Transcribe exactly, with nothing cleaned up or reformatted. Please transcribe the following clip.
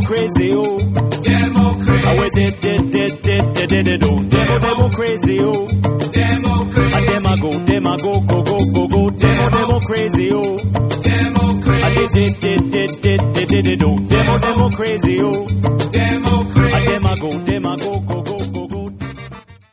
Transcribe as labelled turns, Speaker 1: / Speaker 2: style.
Speaker 1: crazy, oh.
Speaker 2: Demo crazy.
Speaker 1: I wait, did, did, did, did, did, did, did, oh. Demo, demo crazy, oh.
Speaker 2: Demo crazy.
Speaker 1: And them a go, them a go, go, go, go, go. Demo, demo crazy, oh.
Speaker 2: Demo crazy.
Speaker 1: I did, did, did, did, did, did, did, oh. Demo, demo crazy, oh.
Speaker 2: Demo crazy.
Speaker 1: And them a go, them a go, go.